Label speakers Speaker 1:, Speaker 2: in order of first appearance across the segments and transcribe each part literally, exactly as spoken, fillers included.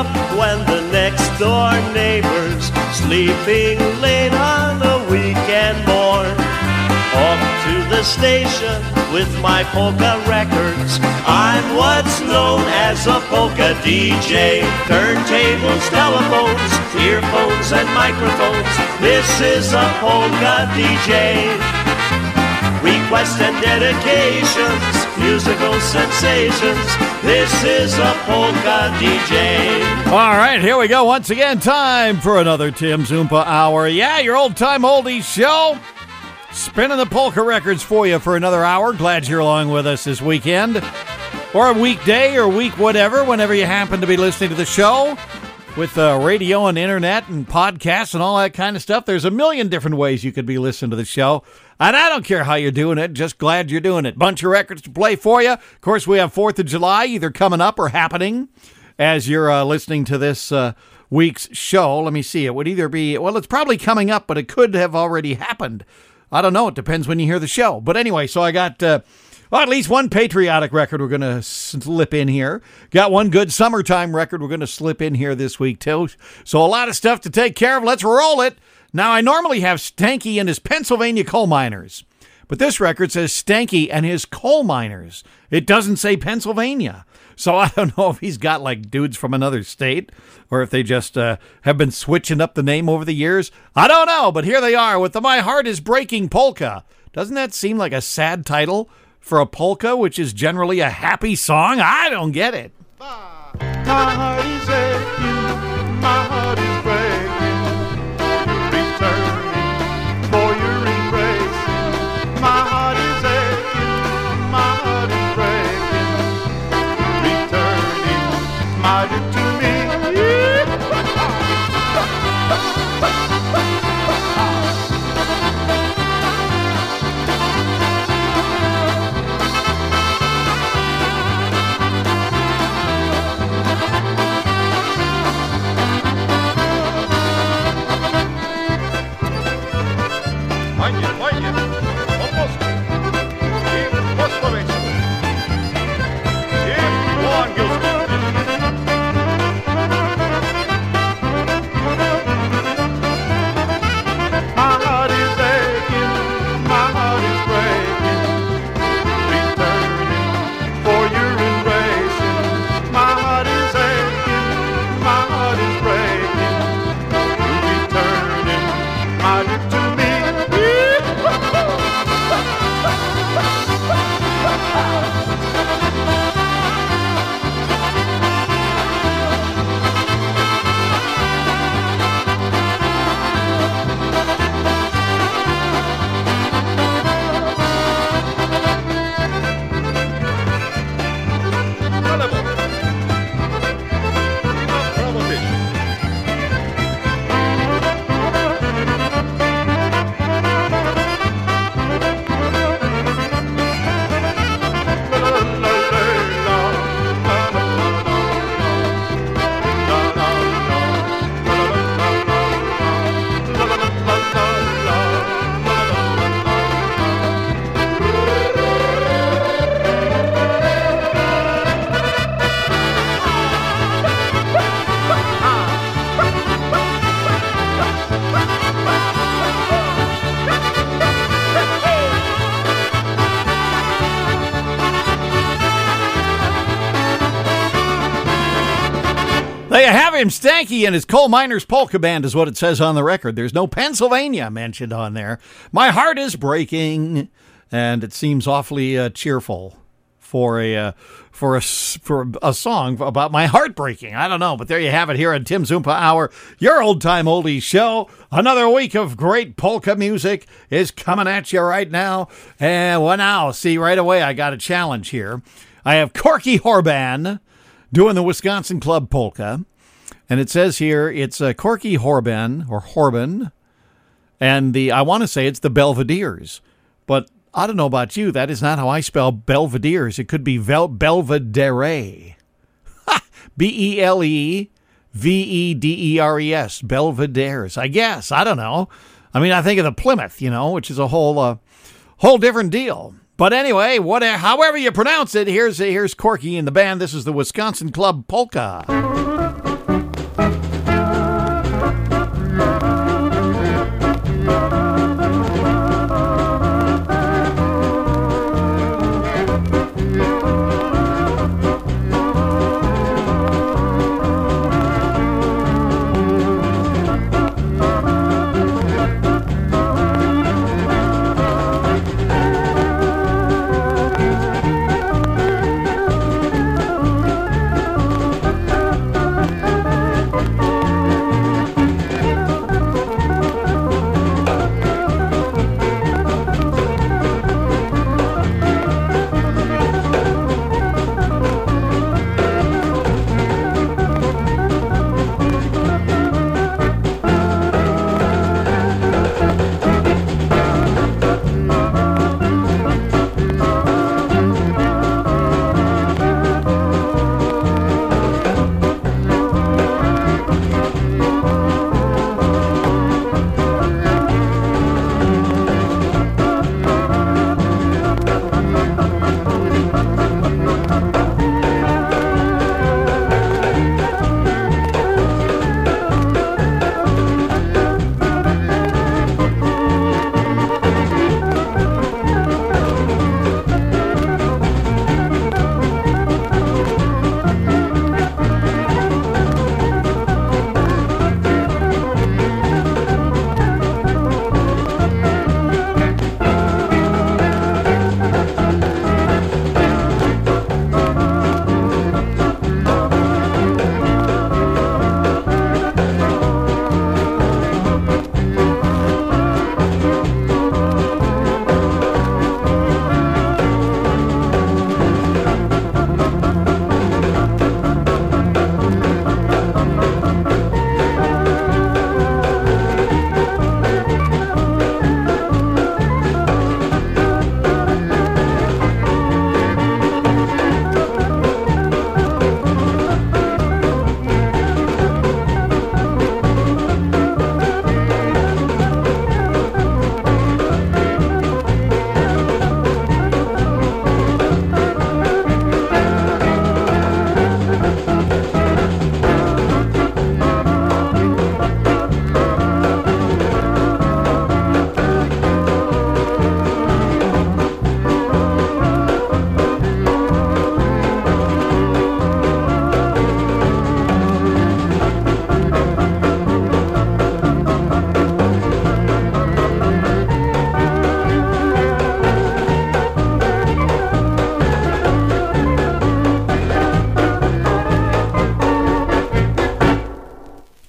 Speaker 1: up when the next door neighbor's sleeping late on a weekend morn. Off to the station with my polka records. I'm what's known as a polka D J. Turntables, telephones, earphones and microphones. This is a polka D J. Requests and dedications, musical sensations. This is a polka D J.
Speaker 2: All right, here we go. Once again, time for another Tim Zumpa Hour. Yeah, your old-time oldies show. Spinning the polka records for you for another hour. Glad you're along with us this weekend. Or a weekday or week whatever, whenever you happen to be listening to the show. With uh, radio and internet and podcasts and all that kind of stuff. There's a million different ways you could be listening to the show. And I don't care how you're doing it. Just glad you're doing it. Bunch of records to play for you. Of course, we have fourth of July either coming up or happening as you're uh, listening to this uh, week's show. Let me see. It would either be, well, it's probably coming up, but it could have already happened. I don't know. It depends when you hear the show. But anyway, so I got uh, well, at least one patriotic record we're going to slip in here. Got one good summertime record we're going to slip in here this week, too. So a lot of stuff to take care of. Let's roll it. Now, I normally have Stanky and his Pennsylvania Coal Miners. But this record says Stanky and his Coal Miners. It doesn't say Pennsylvania. So I don't know if he's got like dudes from another state or if they just uh, have been switching up the name over the years. I don't know, but here they are with the My Heart is Breaking Polka. Doesn't that seem like a sad title for a polka, which is generally a happy song? I don't get it.
Speaker 3: My heart is aching, my heart is breaking, returning for your embrace. My heart is aching, my heart is breaking, returning, my dear, to me.
Speaker 4: Fajnie, fajnie, po polsku i po słoweńsku i po angielsku.
Speaker 3: My heart is aching, my heart is breaking, returning for your embracing. My heart is aching, my heart is breaking, returning, my dear, to me.
Speaker 4: Na lewo i na prawo też.
Speaker 2: There you have him, Stanky and his Coal Miners Polka Band is what it says on the record. There's no Pennsylvania mentioned on there. My heart is breaking, and it seems awfully uh, cheerful for a uh, for a for a song about my heart breaking. I don't know, but there you have it here on Tim Zumpa Hour, your old time oldies show. Another week of great polka music is coming at you right now, and well, now see right away I got a challenge here. I have Corky Horban doing the Wisconsin Club Polka. And it says here, it's uh, Corky Horban, or Horban, and the I want to say it's the Belvederes. But I don't know about you, that is not how I spell Belvederes. It could be Vel- Belvedere. B E L E V E D E R E S, Belvederes, I guess. I don't know. I mean, I think of the Plymouth, you know, which is a whole uh, whole different deal. But anyway, whatever, however you pronounce it, here's here's Corky and the band. This is the Wisconsin Club Polka.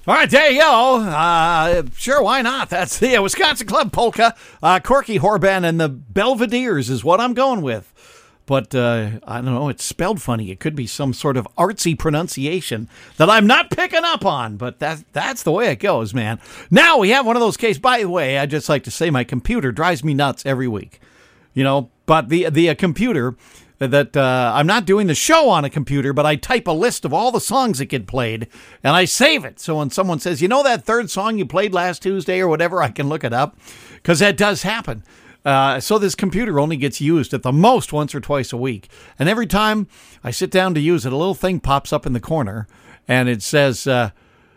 Speaker 2: All right, there you go. Uh, sure, why not? That's the uh, Wisconsin Club Polka. Uh, Corky Horban and the Belvederes is what I'm going with. But uh, I don't know, it's spelled funny. It could be some sort of artsy pronunciation that I'm not picking up on, but that, that's the way it goes, man. Now we have one of those cases. By the way, I just like to say my computer drives me nuts every week. You know, but the, the uh, computer... that uh, I'm not doing the show on a computer, but I type a list of all the songs that get played, and I save it. So when someone says, you know that third song you played last Tuesday or whatever, I can look it up, because that does happen. Uh, so this computer only gets used at the most once or twice a week. And every time I sit down to use it, a little thing pops up in the corner, and it says, uh,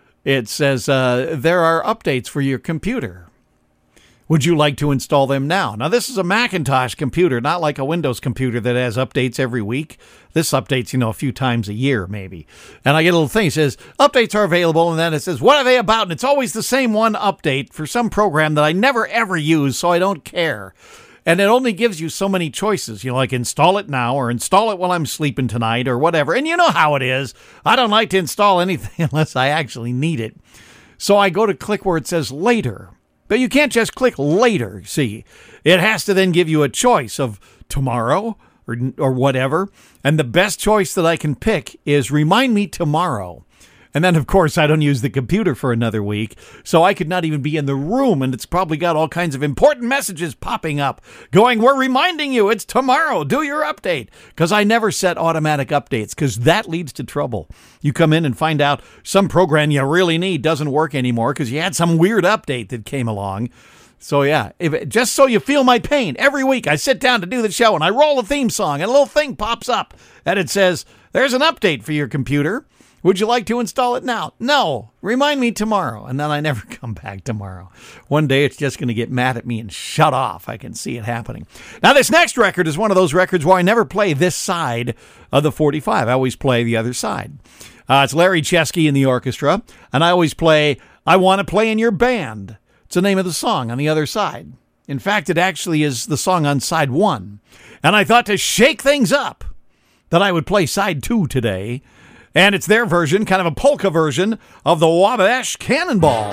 Speaker 2: it says uh, there are updates for your computer. Would you like to install them now? Now, this is a Macintosh computer, not like a Windows computer that has updates every week. This updates, you know, a few times a year, maybe. And I get a little thing that says, updates are available, and then it says, what are they about? And it's always the same one update for some program that I never, ever use, so I don't care. And it only gives you so many choices, you know, like install it now or install it while I'm sleeping tonight or whatever. And you know how it is. I don't like to install anything unless I actually need it. So I go to click where it says later. But you can't just click later, see. It has to then give you a choice of tomorrow or or whatever. And the best choice that I can pick is remind me tomorrow. And then, of course, I don't use the computer for another week, so I could not even be in the room, and it's probably got all kinds of important messages popping up going, we're reminding you, it's tomorrow, do your update. Because I never set automatic updates, because that leads to trouble. You come in and find out some program you really need doesn't work anymore because you had some weird update that came along. So, yeah, if, just so you feel my pain, every week I sit down to do the show, and I roll the theme song, and a little thing pops up, and it says, there's an update for your computer. Would you like to install it now? No. Remind me tomorrow. And then I never come back tomorrow. One day it's just going to get mad at me and shut off. I can see it happening. Now, this next record is one of those records where I never play this side of the forty-five. I always play the other side. Uh, it's Larry Chesky in the orchestra. And I always play I Want to Play in Your Band. It's the name of the song on the other side. In fact, it actually is the song on side one. And I thought to shake things up that I would play side two today. And it's their version, kind of a polka version, of the Wabash Cannonball.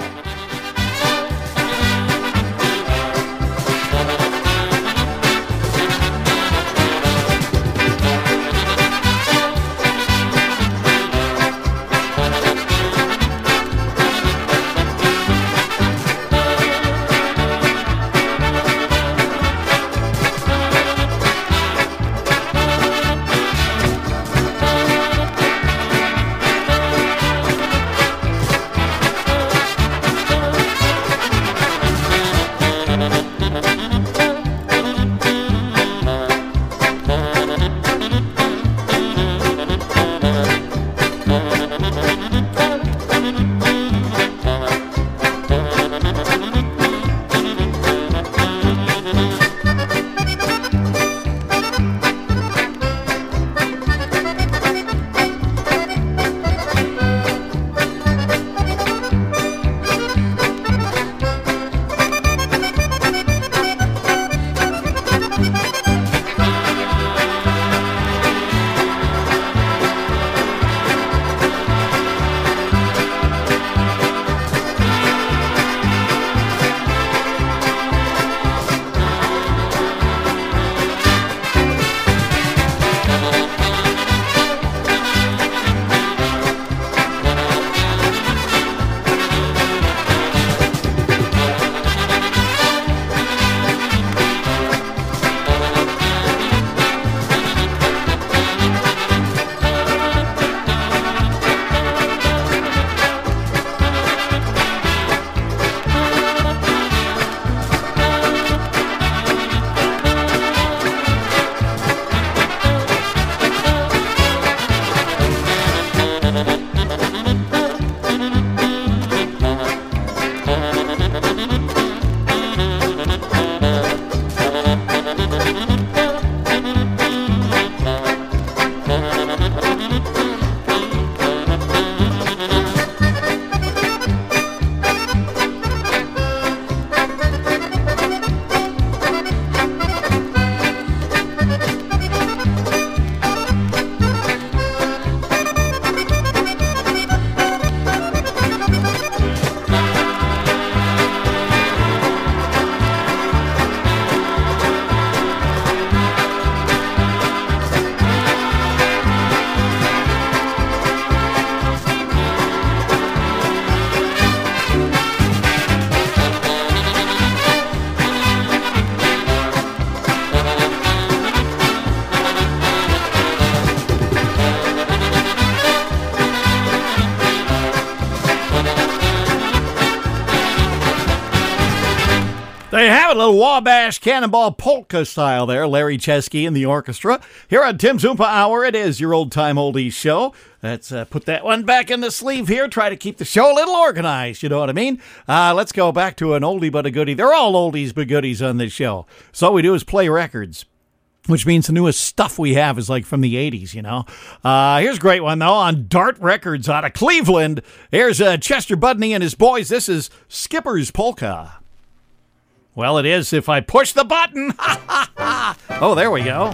Speaker 2: a little Wabash Cannonball Polka style there. Larry Chesky and the orchestra. Here on Tim's Oompa Hour, it is your old-time oldies show. Let's uh, put that one back in the sleeve here. Try to keep the show a little organized, you know what I mean? Uh, let's go back to an oldie but a goodie. They're all oldies but goodies on this show. So all we do is play records, which means the newest stuff we have is like from the eighties, you know. Uh, here's a great one, though, on Dart Records out of Cleveland. Here's uh, Chester Budney and his boys. This is Skipper's Polka. Well, it is if I push the button. Oh, there we go.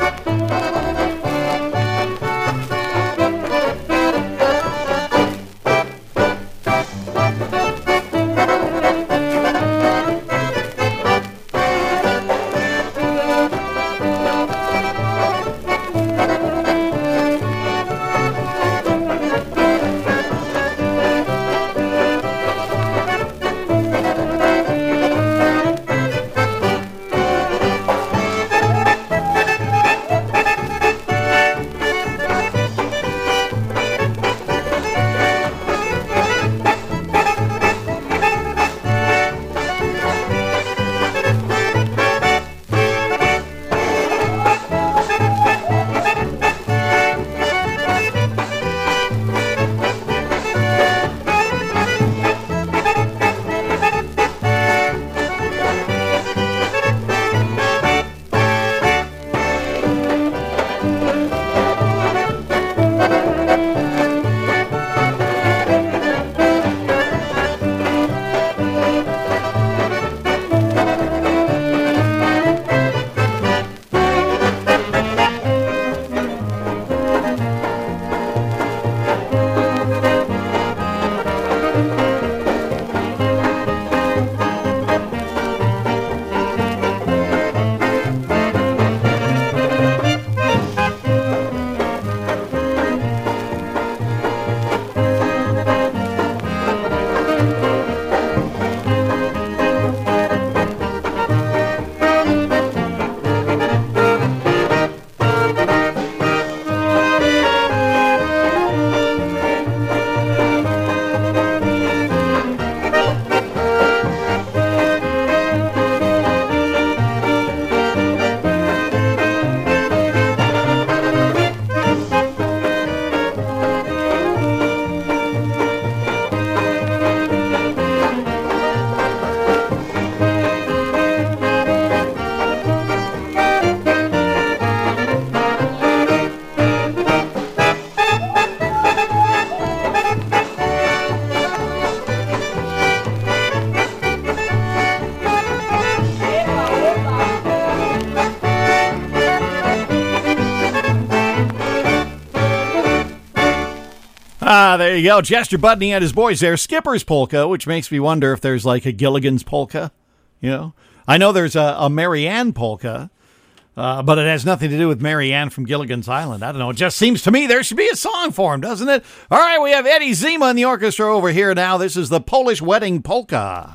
Speaker 2: Ah, there you go. Chester Budney and his boys there. Skipper's Polka, which makes me wonder if there's like a Gilligan's Polka, you know? I know there's a, a Mary Ann Polka, uh, but it has nothing to do with Mary Ann from Gilligan's Island. I don't know. It just seems to me there should be a song for him, doesn't it? All right, we have Eddie Zima and the orchestra over here now. This is the Polish Wedding Polka.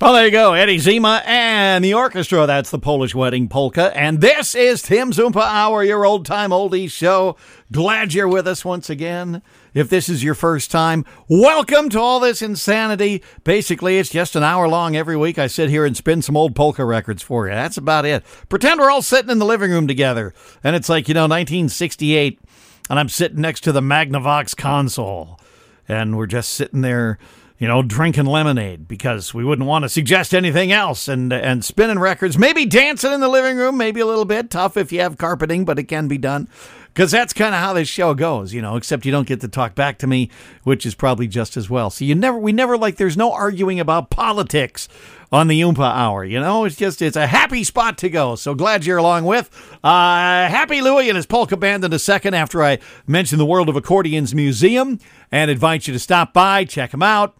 Speaker 2: Well, there you go. Eddie Zima and the orchestra. That's the Polish Wedding Polka. And this is Tim's Oompa Hour, your old-time oldies show. Glad you're with us once again. If this is your first time, welcome to all this insanity. Basically, it's just an hour long every week. I sit here and spin some old polka records for you. That's about it. Pretend we're all sitting in the living room together. And it's like, you know, nineteen sixty-eight, and I'm sitting next to the Magnavox console. And we're just sitting there, you know, drinking lemonade because we wouldn't want to suggest anything else, and and spinning records, maybe dancing in the living room, maybe a little bit. Tough if you have carpeting, but it can be done because that's kind of how this show goes, you know, except you don't get to talk back to me, which is probably just as well. So you never, we never like, there's no arguing about politics on the Oompa Hour, you know, it's just, it's a happy spot to go. So glad you're along with uh, Happy Louie and his polka band in a second after I mention the World of Accordions Museum and invite you to stop by, check them out.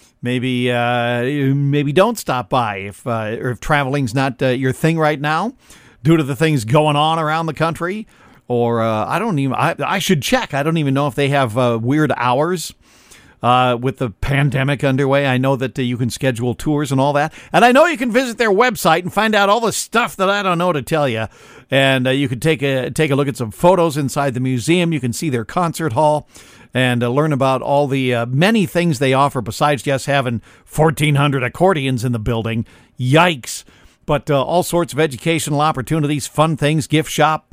Speaker 2: Maybe uh, maybe don't stop by if uh, or if traveling's not uh, your thing right now due to the things going on around the country. Or uh, I don't even, I, I should check. I don't even know if they have uh, weird hours uh, with the pandemic underway. I know that uh, you can schedule tours and all that. And I know you can visit their website and find out all the stuff that I don't know to tell you. And uh, you can take a, take a look at some photos inside the museum. You can see their concert hall and uh, learn about all the uh, many things they offer besides just having fourteen hundred accordions in the building. Yikes. But uh, all sorts of educational opportunities, fun things, gift shop.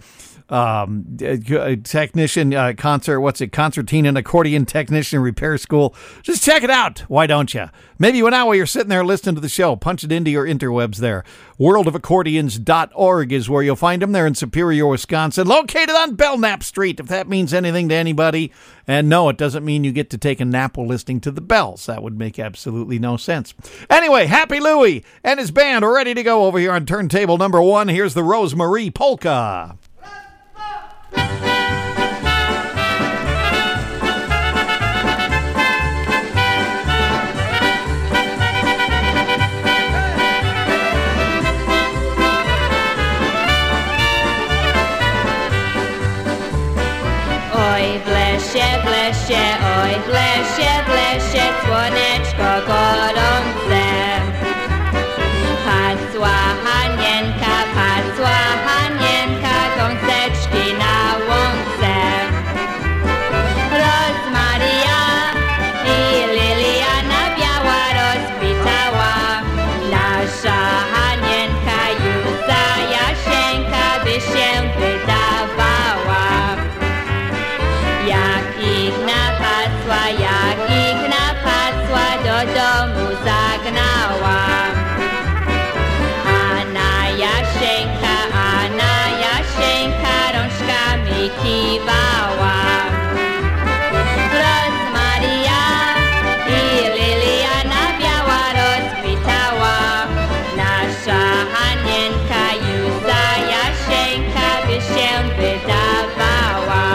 Speaker 2: Um, technician uh, concert, what's it? Concertina and accordion technician repair school. Just check it out. Why don't you? Maybe now while you're sitting there listening to the show, punch it into your interwebs there. world of accordions dot org is where you'll find them. They're in Superior, Wisconsin, located on Belknap Street, if that means anything to anybody. And no, it doesn't mean you get to take a nap while listening to the bells. That would make absolutely no sense. Anyway, Happy Louie and his band are ready to go over here on turntable number one. Here's the Rosemarie Polka.
Speaker 5: Oj, w lesie, w lesie, oj, w lesie, w lesie, słoneczko gorące. Pasła hanienka, pasła hanienka, gąseczki na łące. Rozmaria i Liliana biała rozkwitała. Nasza hanienka już za Jasieńka by się wydawała. Jak ich napasła, jak ich napasła, do domu zagnała. A na Jasieńka, a na Jasieńka rączkami kiwała. Rozmaria i Liliana biała rozkwitała. Nasza hanienka już za Jasieńka by się wydawała.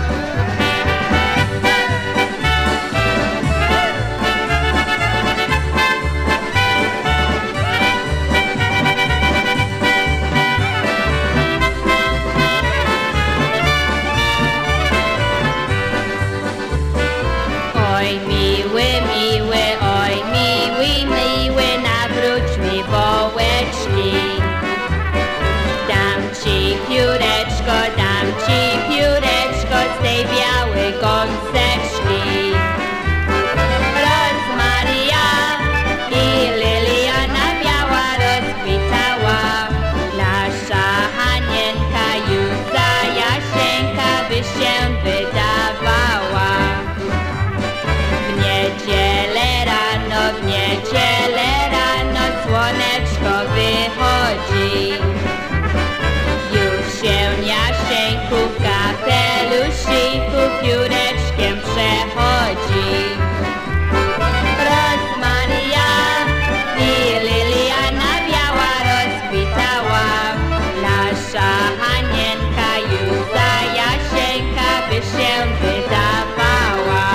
Speaker 5: Oj miły, miły, oj miły, miły, nawróć mi wołeczki. Dam ci pióreczko, dam ci pióreczko z tej białej gąseczki. Rozmaria i Liliana biała rozkwitała. Nasza hanienka już za Jasieńka by się wydawała. W niedzielę rano, w niedzielę rano słoneczko wychodzi. Już się Jasieńku w kapelusziku pióreczkiem przechodzi. Rozmaria i Liliana biała rozkwitała. Nasza hanienka już za Jasieńka by się wydawała.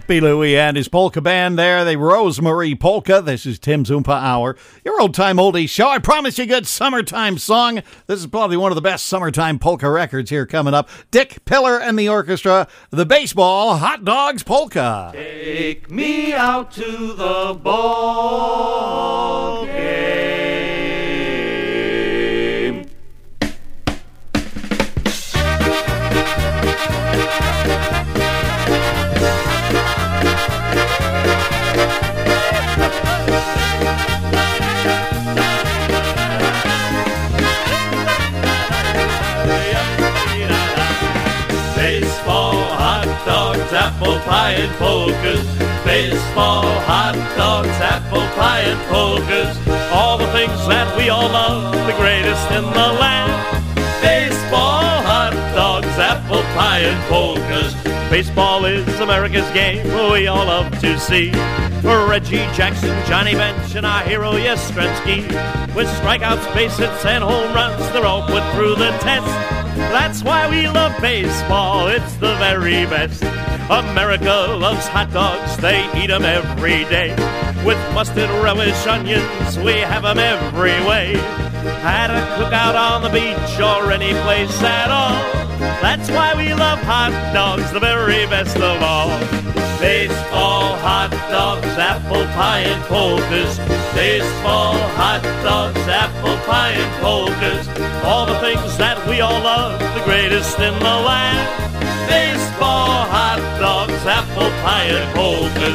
Speaker 2: Happy Louie and his polka band there, the Rosemary Polka. This is Tim's Oompa Hour, your old-time oldies show. I promise you a good summertime song. This is probably one of the best summertime polka records here coming up. Dick Pillar and the orchestra, the baseball Hot Dogs Polka.
Speaker 1: Take me out to the ball game. Apple pie and polkas, baseball, hot dogs, apple pie and polkas, all the things that we all love, the greatest in the land. Baseball, hot dogs, apple pie and polkas. Baseball is America's game, we all love to see. Reggie Jackson, Johnny Bench, and our hero Yastrzemski. With strikeouts, base hits, and home runs, they're all put through the test. That's why we love baseball, it's the very best. America loves hot dogs, they eat them every day. With mustard, relish, onions, we have them every way. At a cookout on the beach or any place at all. That's why we love hot dogs, the very best of all. Baseball, hot dogs, apple pie and polkas. Baseball, hot dogs, apple pie and polkas. All the things that we all love, the greatest in the land. Baseball, hot dogs, apple pie and polkas.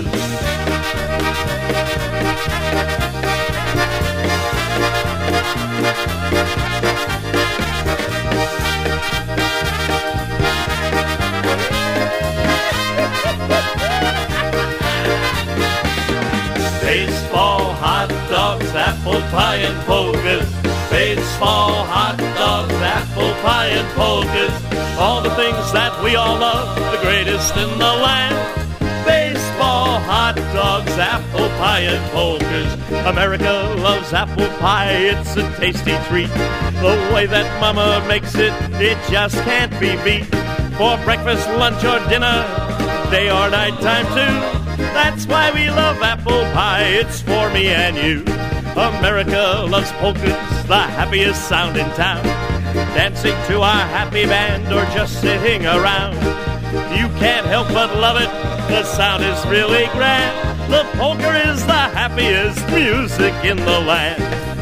Speaker 1: Baseball, hot dogs, apple pie and polkas. Baseball, hot dogs, apple pie and polkas. All the things that we all love, the greatest in the land. Baseball, hot dogs, apple pie and polkas. America loves apple pie, it's a tasty treat. The way that mama makes it, it just can't be beat. For breakfast, lunch, or dinner, day or night time too. That's why we love apple pie, it's for me and you. America loves polkas, the happiest sound in town. Dancing to our happy band or just sitting around. You can't help but love it, the sound is really grand. The polka is the happiest music in the land.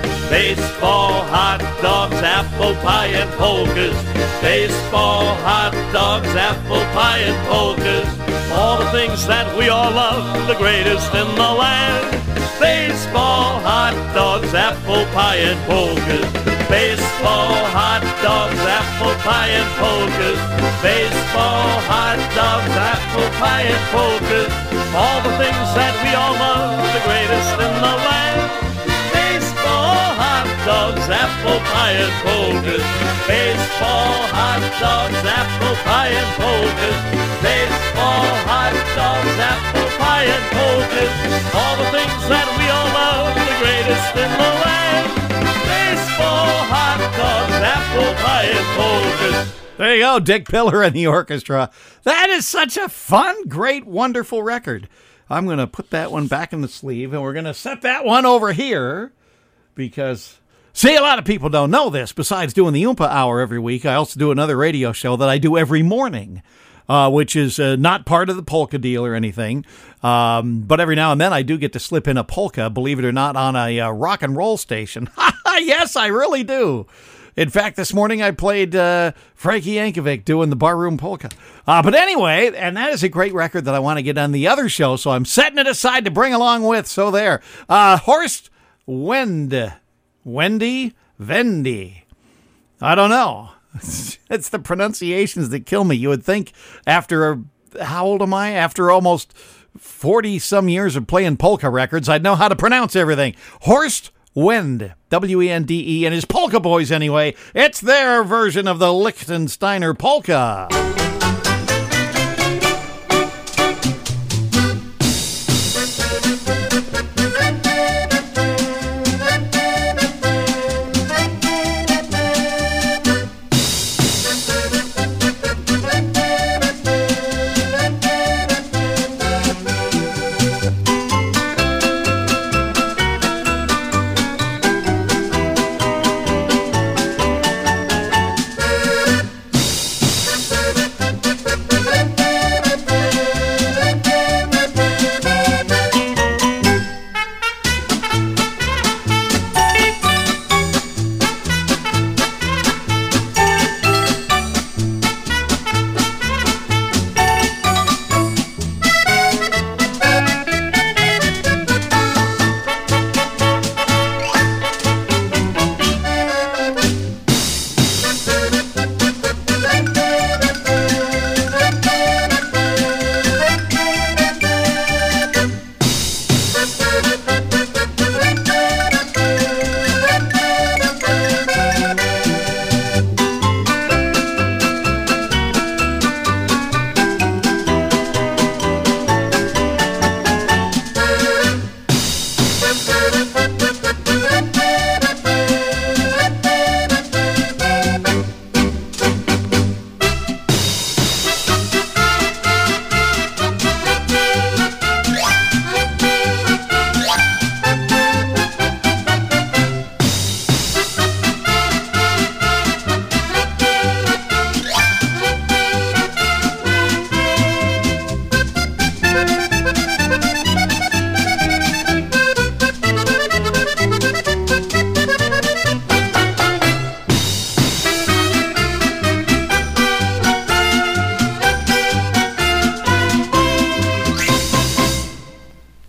Speaker 1: Baseball, hot dogs, apple pie and polkas. Baseball, hot dogs, apple pie and polkas. All the things that we all love, the greatest in the land. Baseball, hot dogs, apple pie and polkas. Baseball, hot dogs, apple pie and polkas. Baseball, hot dogs, apple pie and polkas. All the things that we all love, the greatest in the land. Baseball, hot dogs, apple pie and polkas. Baseball, hot dogs, apple pie and polkas. Baseball, hot dogs, apple pie and polkas. All the things that we all love, the greatest in the land. Baseball, hot dogs, apple pie and polkas.
Speaker 2: There you go, Dick Pillar and the orchestra. That is such a fun, great, wonderful record. I'm going to put that one back in the sleeve, and we're going to set that one over here because, see, a lot of people don't know this. Besides doing the Oompa Hour every week, I also do another radio show that I do every morning, uh, which is uh, not part of the polka deal or anything. Um, but every now and then I do get to slip in a polka, believe it or not, on a uh, rock and roll station. Yes, I really do. In fact, this morning I played uh, Frankie Yankovic doing the Barroom Polka. Uh, but anyway, and that is a great record that I want to get on the other show, so I'm setting it aside to bring along with. So there. Uh, Horst Wende. Wendy? Vendy. I don't know. It's the pronunciations that kill me. You would think after, how old am I? After almost forty-some years of playing polka records, I'd know how to pronounce everything. Horst Wende, W E N D E, and his Polka Boys anyway. It's their version of the Lichtensteiner Polka.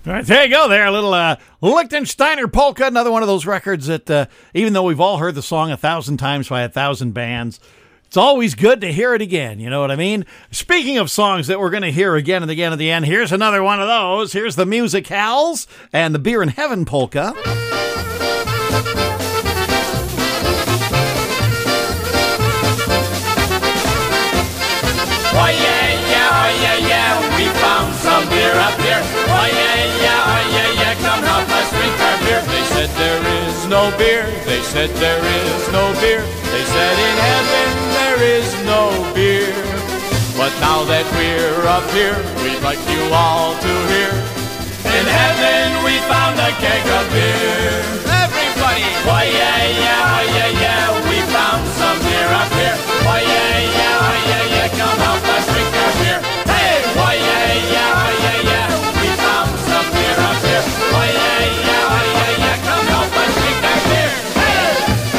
Speaker 2: All right, there you go. There, a little uh, Lichtensteiner polka, another one of those records that, uh, even though we've all heard the song a thousand times by a thousand bands, it's always good to hear it again. You know what I mean? Speaking of songs that we're going to hear again and again at the end, here's another one of those. Here's the Musicals and the Beer in Heaven polka.
Speaker 6: Oh yeah, yeah, oh yeah, yeah, we found some beer up here. Oh yeah, yeah, oh yeah, yeah, come help us drink our beer. They said there is no beer, they said there is no beer. They said in heaven there is no beer. But now that we're up here, we'd like you all to hear. In heaven we found a keg of beer. Everybody! Oh yeah, yeah, oh yeah, yeah, we found some beer up here. Oh yeah, yeah, oh yeah, yeah, come help us drink our beer. Hey! Oh yeah, yeah, oh yeah, yeah, we found some beer up here. Oh yeah, yeah, oh yeah, yeah, come help us drink our beer. Hey!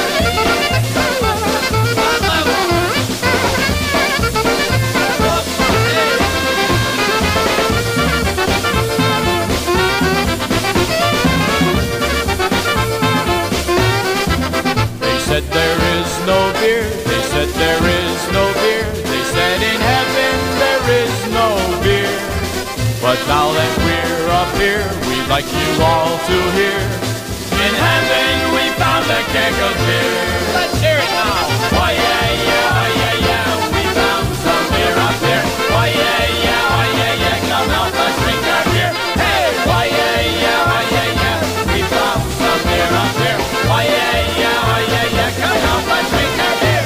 Speaker 6: They said there is no beer. They said there is no beer. They said in heaven there is no beer. But now that we're up here, we'd like you all to hear. In heaven we found a keg of beer. Let's hear it now. Oh yeah, yeah, oh yeah, yeah, we found some beer up here. Oh yeah, yeah, oh yeah, yeah, come help us drink our beer. Hey, oh yeah, yeah, oh yeah, yeah, we found some beer up here. Oh yeah, yeah, oh yeah, yeah, come help us drink our beer.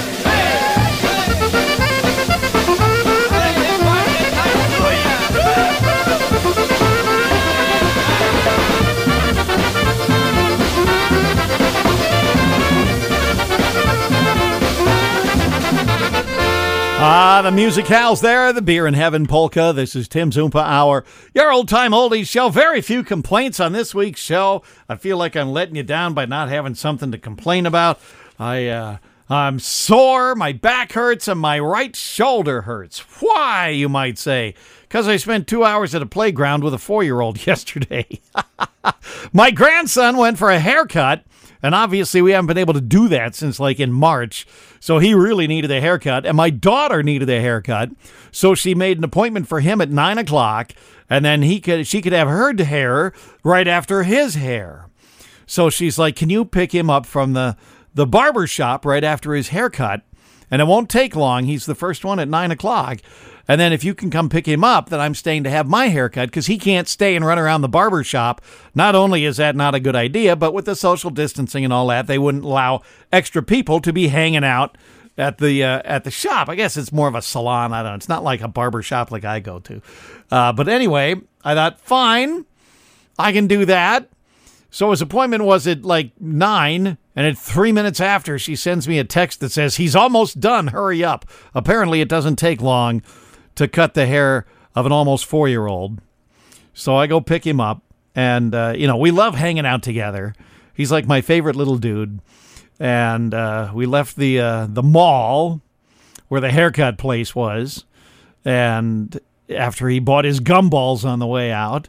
Speaker 2: Ah, the Musicals there, the Beer in Heaven polka. This is Tim's Oompa Hour, your old-time oldies show. Very few complaints on this week's show. I feel like I'm letting you down by not having something to complain about. I, uh, I'm sore, my back hurts, and my right shoulder hurts. Why, you might say? Because I spent two hours at a playground with a four-year-old yesterday. My grandson went for a haircut, and obviously we haven't been able to do that since like in March. So he really needed a haircut, and my daughter needed a haircut. So she made an appointment for him at nine o'clock, and then he could she could have her hair right after his hair. So she's like, can you pick him up from the, the barber shop right after his haircut? And it won't take long. He's the first one at nine o'clock. And then if you can come pick him up, then I'm staying to have my haircut because he can't stay and run around the barber shop. Not only is that not a good idea, but with the social distancing and all that, they wouldn't allow extra people to be hanging out at the uh, at the shop. I guess it's more of a salon. I don't know. It's not like a barber shop like I go to. Uh, but anyway, I thought, fine, I can do that. So his appointment was at like nine, and at three minutes after, she sends me a text that says, he's almost done, hurry up. Apparently, it doesn't take long to cut the hair of an almost four-year-old. So I go pick him up, and, uh, you know, we love hanging out together. He's like my favorite little dude. And uh, we left the uh, the mall where the haircut place was, and after he bought his gumballs on the way out...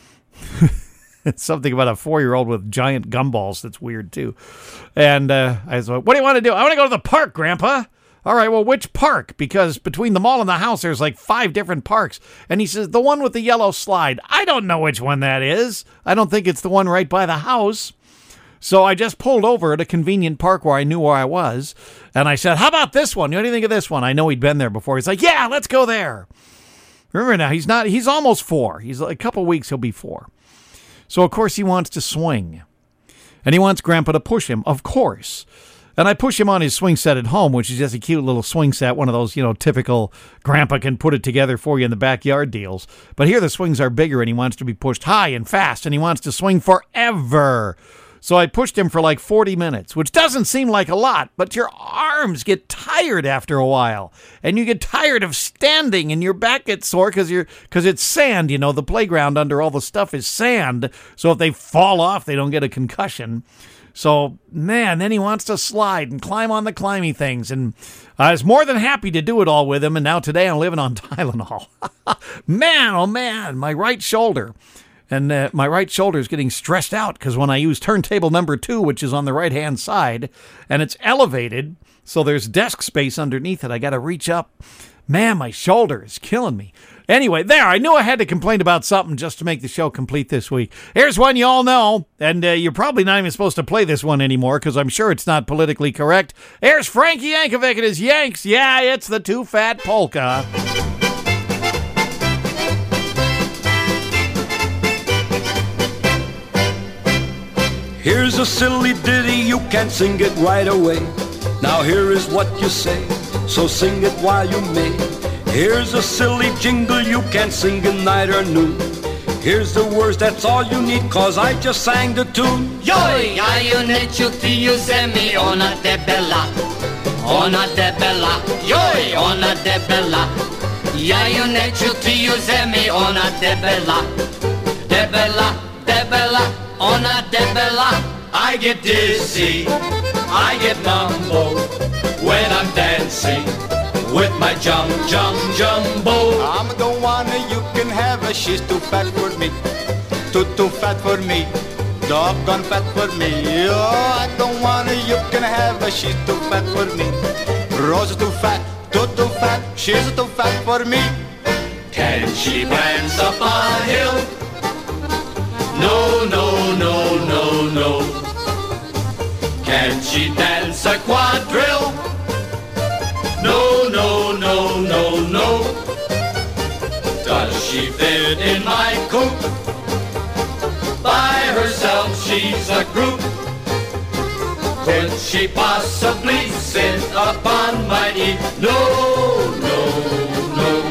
Speaker 2: It's something about a four-year-old with giant gumballs that's weird, too. And uh, I was like, what do you want to do? I want to go to the park, Grandpa. All right, well, which park? Because between the mall and the house, there's like five different parks. And he says, the one with the yellow slide. I don't know which one that is. I don't think it's the one right by the house. So I just pulled over at a convenient park where I knew where I was. And I said, how about this one? What do you think of this one? I know he'd been there before. He's like, yeah, let's go there. Remember now, he's not. He's almost four. He's like a couple weeks, he'll be four. So, of course, he wants to swing. And he wants Grandpa to push him, of course. And I push him on his swing set at home, which is just a cute little swing set, one of those, you know, typical Grandpa can put it together for you in the backyard deals. But here the swings are bigger, and he wants to be pushed high and fast, and he wants to swing forever. So I pushed him for like forty minutes, which doesn't seem like a lot, but your arms get tired after a while, and you get tired of standing, and your back gets sore because you're because it's sand. You know, the playground under all the stuff is sand, so if they fall off, they don't get a concussion. So, man, then he wants to slide and climb on the climby things, and I was more than happy to do it all with him, and now today I'm living on Tylenol. Man, oh man, my right shoulder. And uh, my right shoulder is getting stressed out because when I use turntable number two, which is on the right-hand side, and it's elevated, so there's desk space underneath it, I got to reach up. Man, my shoulder is killing me. Anyway, there, I knew I had to complain about something just to make the show complete this week. Here's one you all know, and uh, you're probably not even supposed to play this one anymore because I'm sure it's not politically correct. Here's Frankie Yankovic and his Yanks. Yeah, it's the Too Fat Polka.
Speaker 7: Here's a silly ditty, you can't sing it right away. Now here is what you say, so sing it while you may. Here's a silly jingle, you can't sing it night or noon. Here's the words, that's all you need, cause I just sang the tune.
Speaker 6: Joj, ja ju ne čutiju zemi, ona debela, ona debela, joj, ona debela. Ja ju ne čutiju zemi, ona debela, debela, debela, ona debela. I get dizzy, I get mumbo when I'm dancing with my jum jum jumbo.
Speaker 8: I'm the one you can have, she's too fat for me, too too fat for me, doggone fat for me. Oh, I'm the one you can have, she's too fat for me. Rose is too fat, too too fat, she's too fat for me.
Speaker 6: Can she prance up a hill? No, no, no, no, no. Can she dance a quadrille? No, no, no, no, no. Does she fit in my coupe? By herself she's a group. Could she possibly sit upon my knee? No, no, no.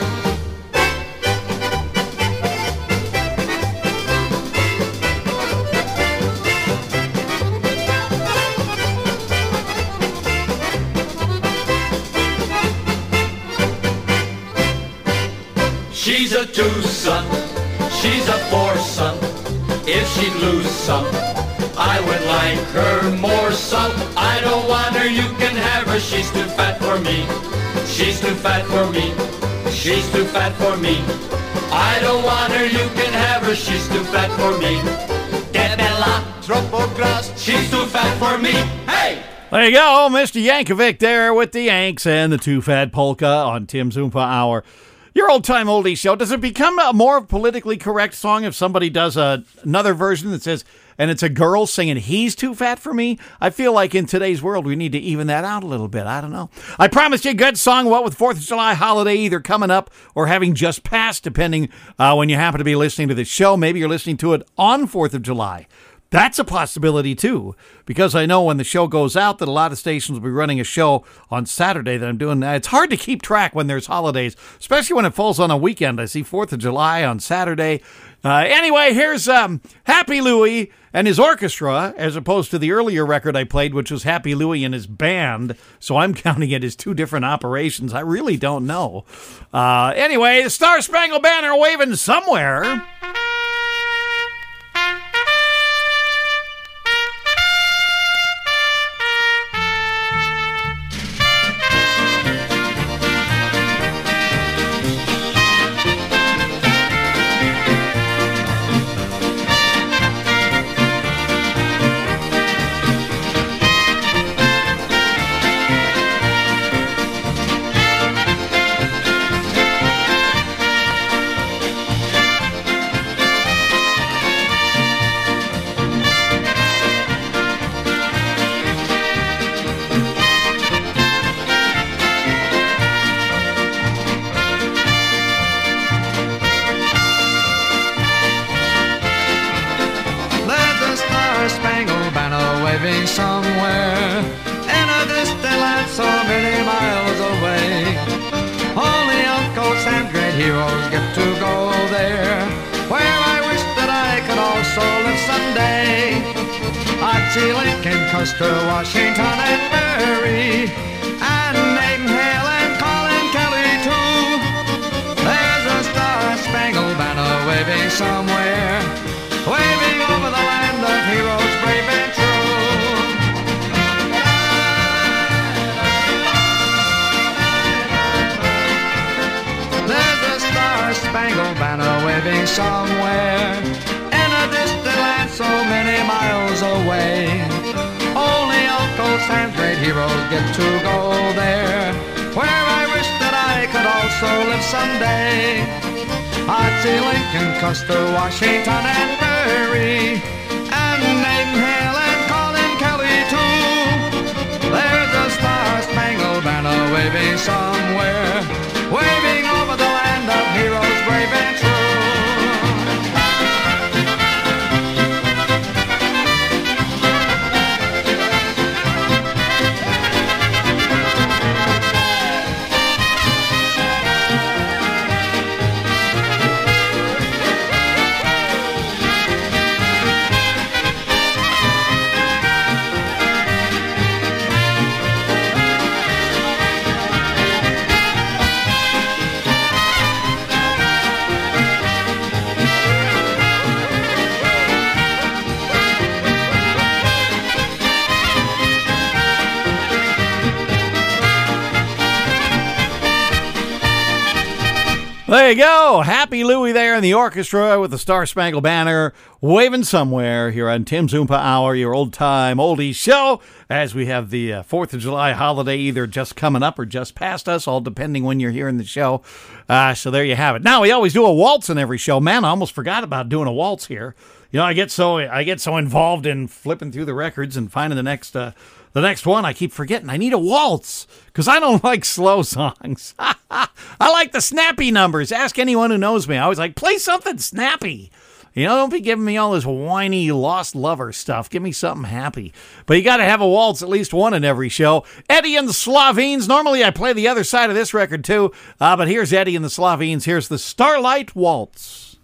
Speaker 6: She's a twosome, she's a foursome. If she'd lose some, I would like her more some. I don't want her, you can have her. She's too fat for me, she's too fat for me, she's too fat for me. I don't want her, you can have her. She's too fat for me. Debella,
Speaker 8: Troppo grass,
Speaker 6: she's too fat for me. Hey!
Speaker 2: There you go, Mister Yankovic there with the Yanks and the Too Fat Polka on Tim's Oompa Hour. Your old-time oldie show. Does it become a more politically correct song if somebody does a, another version that says, and it's a girl singing, he's too fat for me? I feel like in today's world, we need to even that out a little bit. I don't know. I promised you a good song, what with fourth of July holiday either coming up or having just passed, depending uh, when you happen to be listening to this show. Maybe you're listening to it on fourth of July. That's a possibility, too, because I know when the show goes out that a lot of stations will be running a show on Saturday that I'm doing. It's hard to keep track when there's holidays, especially when it falls on a weekend. I see fourth of July on Saturday. Uh, anyway, here's um, Happy Louie and his orchestra, as opposed to the earlier record I played, which was Happy Louie and his band. So I'm counting it as two different operations. I really don't know. Uh, anyway, the Star Spangled Banner waving somewhere.
Speaker 9: Somewhere in a distant land so many miles away, only Uncle Sam's great heroes get to go there, where I wish that I could also live someday. I'd see Lincoln, Custer, Washington, and Mary, and Nathan Hale and Colin Kelly too. There's a star-spangled banner waving somewhere, waving over the land of heroes brave and true. Spangled banner waving somewhere, uncles and great heroes get to go there, where I wish that I could also live someday. I'd see Lincoln, Custer, Washington, and Perry, and Nathan Hale and Colin Kelly too. There's a star-spangled banner waving somewhere, waving over the land of heroes brave and true.
Speaker 2: There you go. Happy Louie there in the orchestra with the Star-Spangled Banner waving somewhere here on Tim's Oompa Hour, your old-time oldies show, as we have the uh, fourth of July holiday either just coming up or just past us, all depending when you're hearing the show. Uh, so there you have it. Now, we always do a waltz in every show. Man, I almost forgot about doing a waltz here. You know, I get so I get so involved in flipping through the records and finding the next uh, the next one, I keep forgetting I need a waltz because I don't like slow songs. I like the snappy numbers. Ask anyone who knows me. I always like, play something snappy. You know, don't be giving me all this whiny lost lover stuff. Give me something happy. But you got to have a waltz, at least one in every show. Eddie and the Slovene. Normally I play the other side of this record too, uh, but here's Eddie and the Slovene. Here's the Starlight Waltz.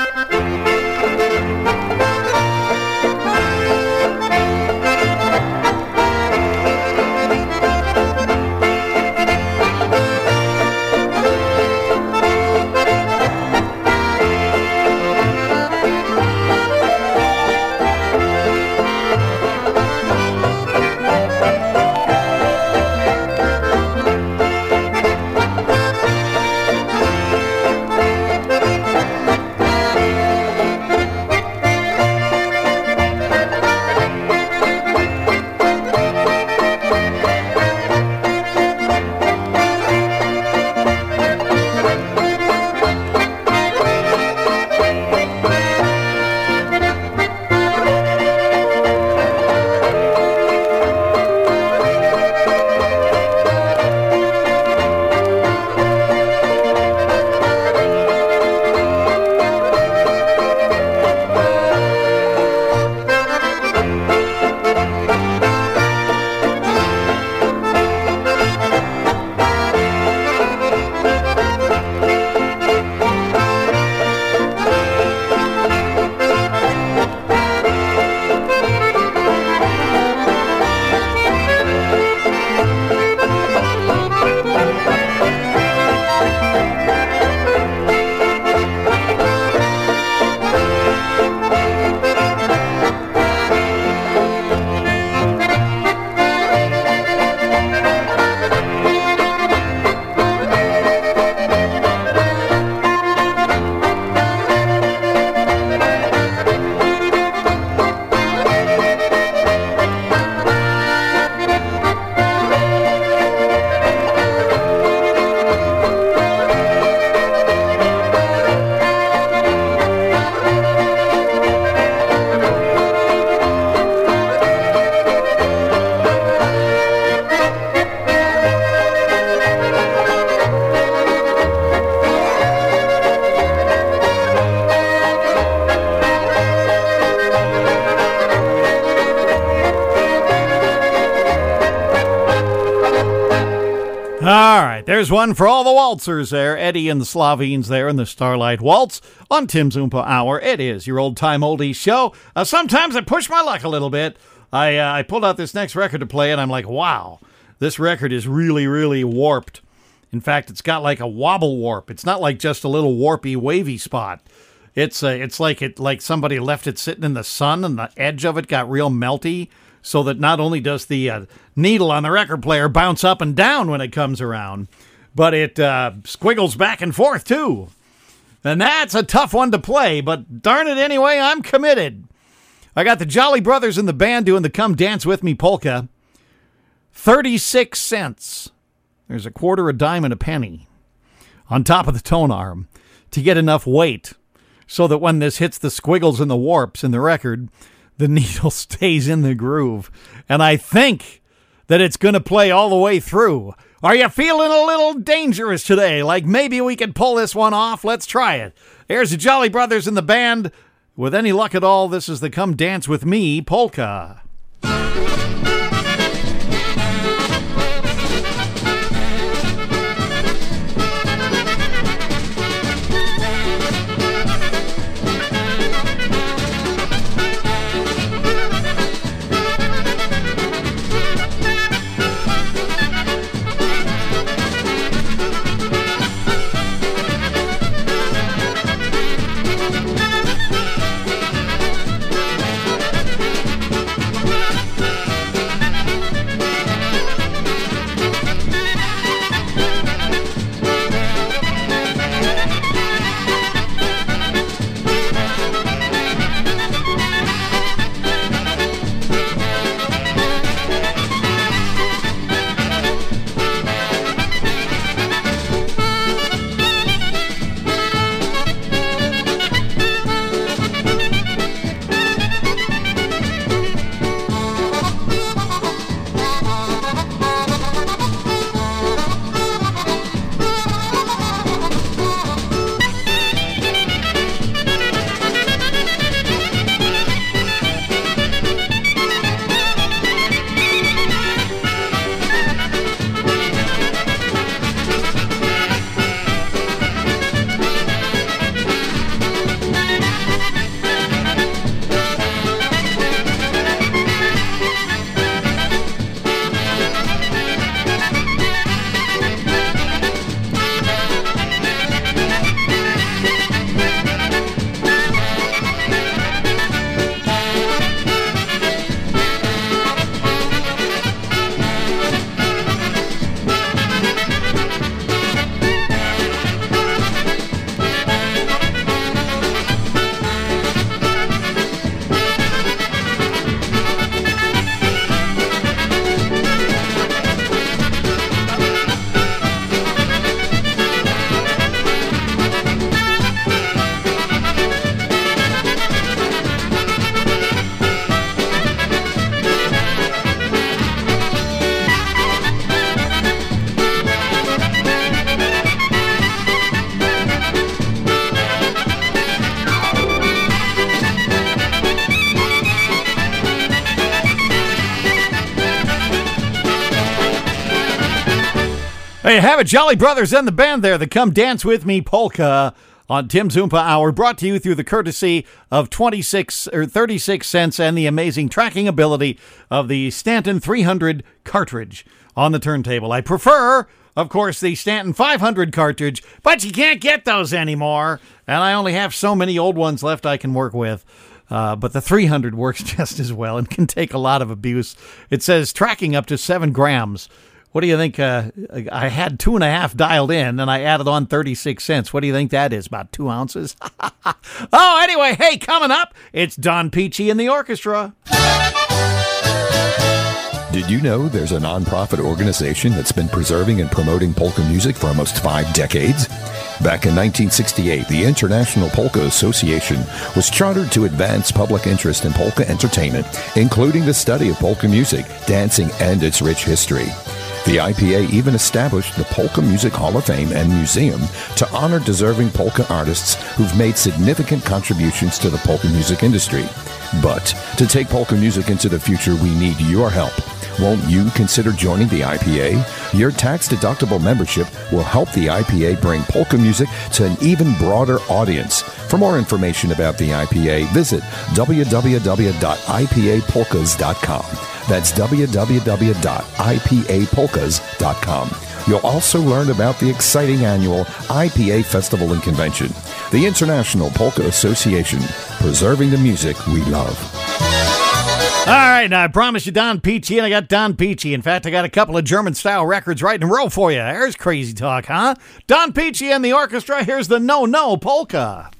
Speaker 2: All right, there's one for all the waltzers there. Eddie and the Slovenes there in the Starlight Waltz on Tim's Oompa Hour. It is your old-time oldies show. Uh, sometimes I push my luck a little bit. I, uh, I pulled out this next record to play, and I'm like, wow, this record is really, really warped. In fact, it's got like a wobble warp. It's not like just a little warpy, wavy spot. It's uh, it's like it like somebody left it sitting in the sun, and the edge of it got real melty, so that not only does the uh, needle on the record player bounce up and down when it comes around, but it uh, squiggles back and forth too. And that's a tough one to play, but darn it anyway, I'm committed. I got the Jolly Brothers in the band doing the Come Dance With Me polka. thirty-six cents. There's a quarter, a dime, and a penny on top of the tone arm to get enough weight so that when this hits the squiggles and the warps in the record, the needle stays in the groove. And I think that it's going to play all the way through. Are you feeling a little dangerous today? Like maybe we could pull this one off? Let's try it. Here's the Jolly Brothers and the band. With any luck at all, this is the Come Dance With Me polka. There you have it, Jolly Brothers and the band there, the Come Dance With Me polka on Tim's Oompa Hour, brought to you through the courtesy of twenty-six or thirty-six cents and the amazing tracking ability of the Stanton three hundred cartridge on the turntable. I prefer, of course, the Stanton five hundred cartridge, but you can't get those anymore, and I only have so many old ones left I can work with. Uh, but the three hundred works just as well and can take a lot of abuse. It says tracking up to seven grams. What do you think? Uh, I had two and a half dialed in, and I added on thirty-six cents. What do you think that is? About two ounces? Oh, anyway, hey, coming up, it's Don Peachy and the orchestra.
Speaker 10: Did you know there's a nonprofit organization that's been preserving and promoting polka music for almost five decades? Back in nineteen sixty-eight, the International Polka Association was chartered to advance public interest in polka entertainment, including the study of polka music, dancing, and its rich history. The I P A even established the Polka Music Hall of Fame and Museum to honor deserving polka artists who've made significant contributions to the polka music industry. But to take polka music into the future, we need your help. Won't you consider joining the I P A? Your tax-deductible membership will help the I P A bring polka music to an even broader audience. For more information about the I P A, visit w w w dot i p a polkas dot com. That's w w w dot i p a polkas dot com. You'll also learn about the exciting annual I P A Festival and Convention, the International Polka Association, preserving the music we love.
Speaker 2: All right, now I promised you Don Peachy, and I got Don Peachy. In fact, I got a couple of German-style records right in a row for you. There's crazy talk, huh? Don Peachy and the orchestra, here's the No No Polka.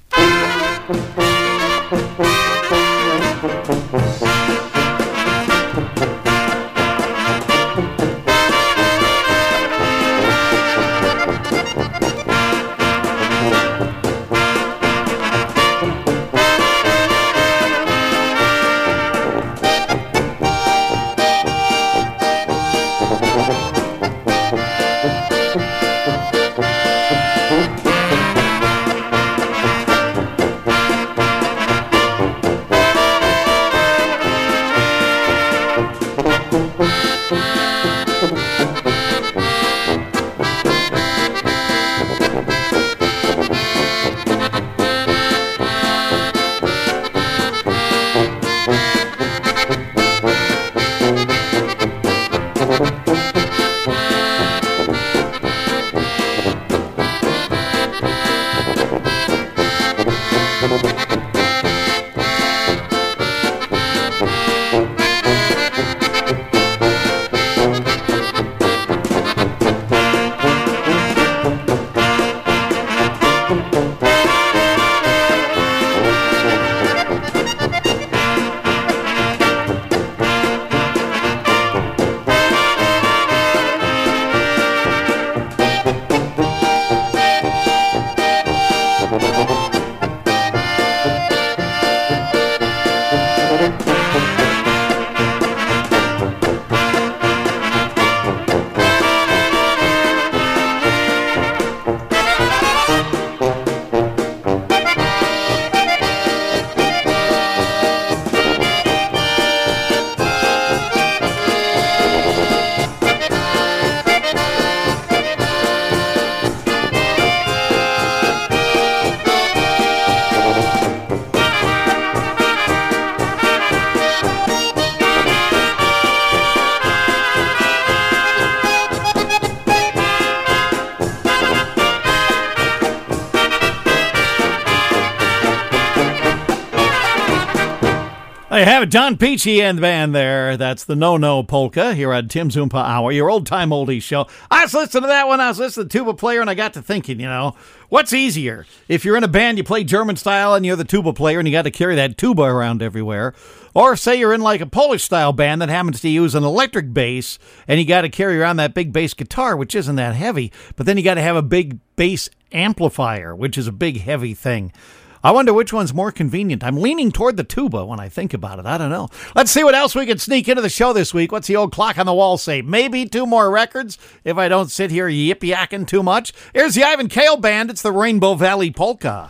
Speaker 2: They have John Peachy and the band there. That's the No No Polka here at Tim's Oompa Hour, your old-time oldies show. I was listening to that one. I was listening to the tuba player, and I got to thinking, you know, what's easier? If you're in a band, you play German style, and you're the tuba player, and you got to carry that tuba around everywhere. Or say you're in like a Polish-style band that happens to use an electric bass, and you got to carry around that big bass guitar, which isn't that heavy. But then you got to have a big bass amplifier, which is a big, heavy thing. I wonder which one's more convenient. I'm leaning toward the tuba when I think about it. I don't know. Let's see what else we can sneak into the show this week. What's the old clock on the wall say? Maybe two more records if I don't sit here yip-yakking too much. Here's the Ivan Kale Band. It's the Rainbow Valley Polka.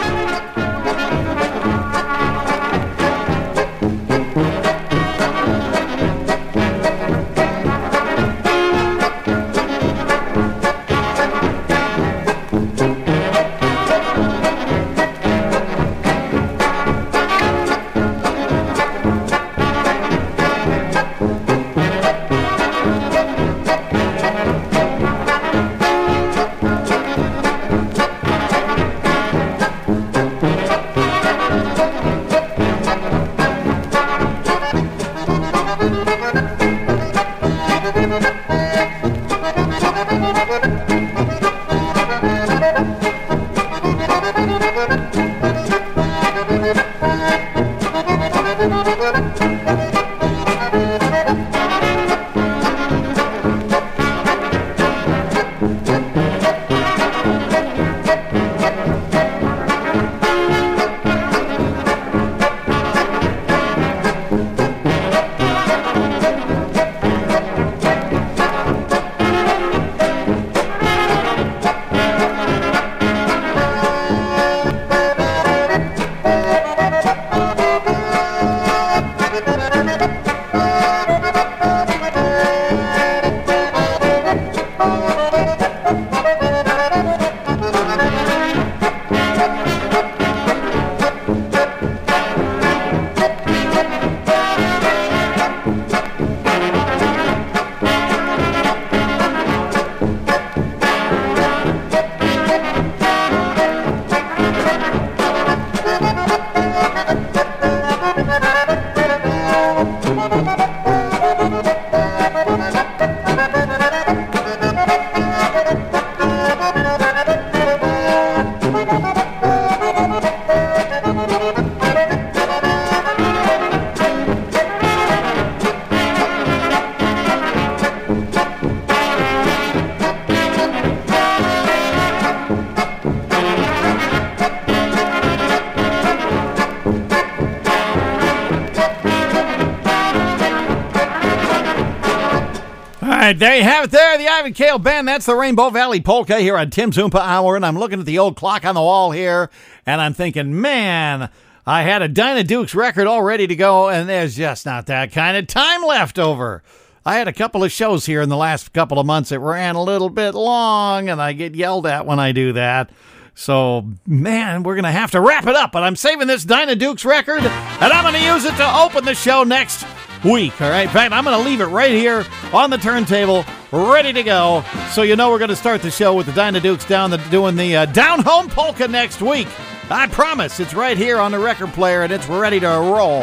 Speaker 2: There you have it there, the Ivan Kale Band. That's the Rainbow Valley Polka here on Tim's Oompa Hour, and I'm looking at the old clock on the wall here, and I'm thinking, man, I had a Dinah Dukes record all ready to go, and there's just not that kind of time left over. I had a couple of shows here in the last couple of months that ran a little bit long, and I get yelled at when I do that. So, man, we're going to have to wrap it up, but I'm saving this Dinah Dukes record, and I'm going to use it to open the show next week, all right? In fact, I'm going to leave it right here on the turntable, ready to go, so you know we're going to start the show with the Dinah Dukes down the, doing the uh, Down Home Polka next week. I promise, it's right here on the record player, and it's ready to roll.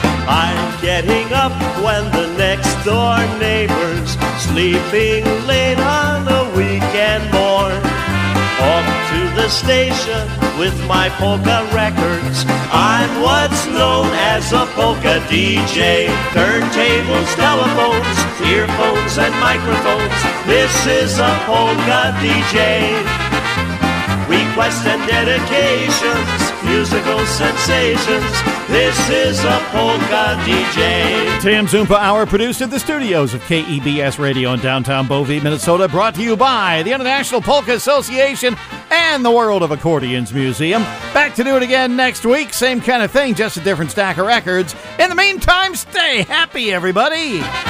Speaker 1: I'm getting up when the next door neighbor's sleeping late on a weekend morn. Off to the station with my polka records. I'm what's known as a polka D J. Turntables, telephones, earphones, and microphones. This is a polka D J. Requests and dedications, musical sensations. This is a polka D J.
Speaker 2: Tim's Oompa Hour, produced at the studios of K E B S Radio in downtown Bovey, Minnesota, brought to you by the International Polka Association and the World of Accordions Museum. Back to do it again next week. Same kind of thing, just a different stack of records. In the meantime, stay happy, everybody.